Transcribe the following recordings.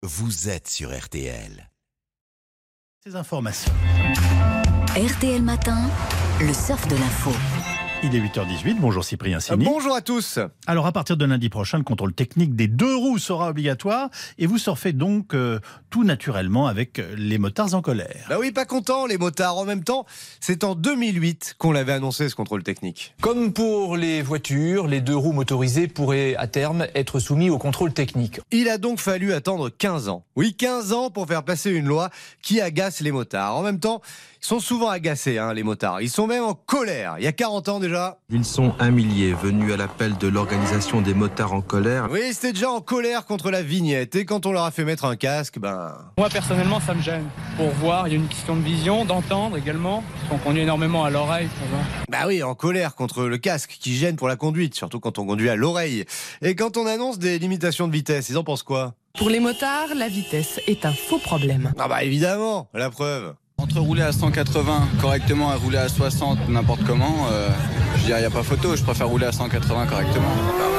vous êtes sur RTL. Ces informations. RTL Matin, le surf de l'info. Il est 8h18, bonjour Cyprien Sini. Bonjour à tous. Alors à partir de lundi prochain, le contrôle technique des 2 roues sera obligatoire et vous surfez donc tout naturellement avec les motards en colère. Bah oui, pas content les motards. En même temps, c'est en 2008 qu'on l'avait annoncé ce contrôle technique. Comme pour les voitures, les 2 roues motorisées pourraient à terme être soumis au contrôle technique. Il a donc fallu attendre 15 ans. Oui, 15 ans pour faire passer une loi qui agace les motards. En même temps, ils sont souvent agacés, les motards. Ils sont même en colère. Il y a 40 ans déjà. Ils sont un millier venus à l'appel de l'organisation des motards en colère. Oui, c'était déjà en colère contre la vignette. Et quand on leur a fait mettre un casque, Moi personnellement ça me gêne. Pour voir, il y a une question de vision, d'entendre également. On conduit énormément à l'oreille. Bah oui, en colère contre le casque qui gêne pour la conduite, surtout quand on conduit à l'oreille. Et quand on annonce des limitations de vitesse, ils en pensent quoi? Pour les motards, la vitesse est un faux problème. Ah bah évidemment, la preuve. Entre rouler à 180 correctement et rouler à 60 n'importe comment, je dirais il n'y a pas photo, je préfère rouler à 180 correctement.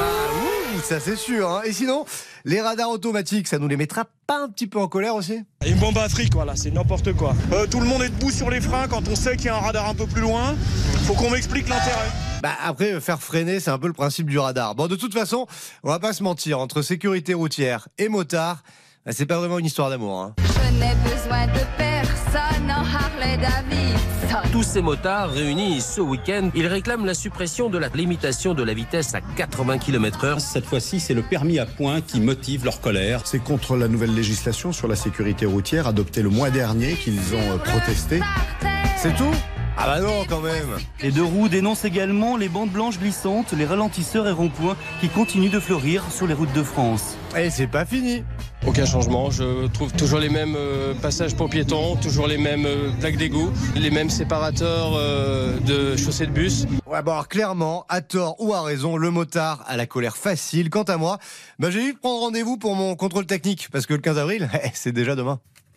Ça c'est sûr. Et sinon, les radars automatiques, ça nous les mettra pas un petit peu en colère aussi? Une bombe à fric, voilà, c'est n'importe quoi. Tout le monde est debout sur les freins quand on sait qu'il y a un radar un peu plus loin. Faut qu'on m'explique l'intérêt. Après, faire freiner, c'est un peu le principe du radar. Bon, de toute façon, on va pas se mentir, entre sécurité routière et motard, c'est pas vraiment une histoire d'amour. Je n'ai besoin de personne en Harley Davidson. Tous ces motards réunis ce week-end, ils réclament la suppression de la limitation de la vitesse à 80 km/h. Cette fois-ci, c'est le permis à points qui motive leur colère. C'est contre la nouvelle législation sur la sécurité routière adoptée le mois dernier qu'ils ont protesté. C'est tout ? Ah bah non, quand même. Les 2 roues dénoncent également les bandes blanches glissantes, les ralentisseurs et ronds-points qui continuent de fleurir sur les routes de France. Et c'est pas fini. Aucun changement, je trouve toujours les mêmes passages pour piétons, toujours les mêmes plaques d'égout, les mêmes séparateurs de chaussées de bus. Ouais, bon alors clairement, à tort ou à raison, le motard a la colère facile. Quant à moi, j'ai dû prendre rendez-vous pour mon contrôle technique, parce que le 15 avril, c'est déjà demain.